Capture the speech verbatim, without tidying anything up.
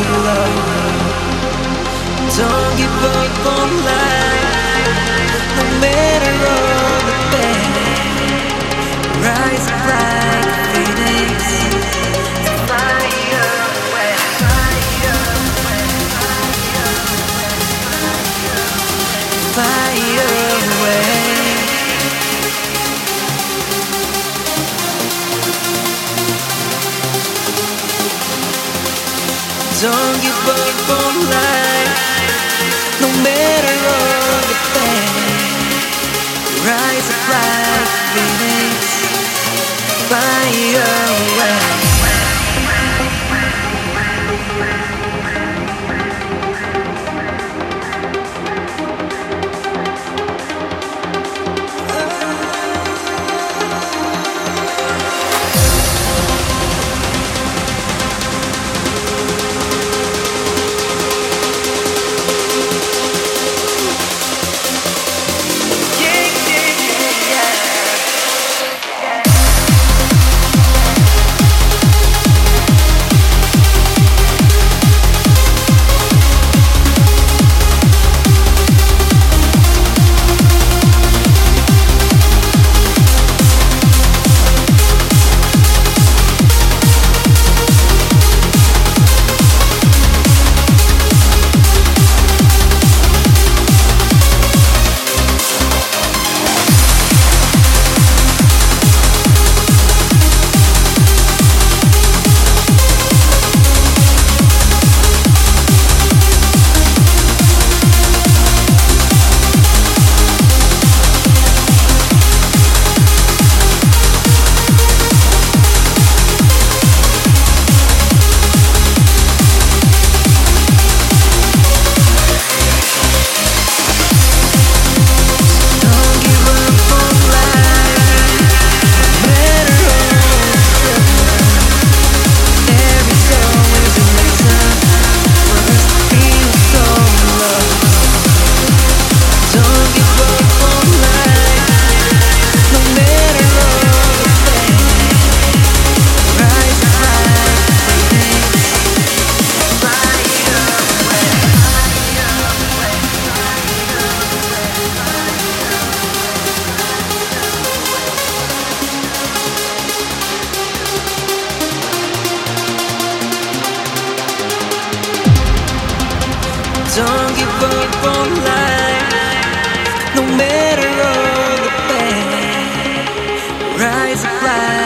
love. Don't give up on life, no matter all the pain. Rise up like a phoenix, fly away, fly away, fly away. Don't give up on life, no matter all the pain. Rise up like a phoenix, fly away. Don't give up on life, no matter all the pain. Rise up like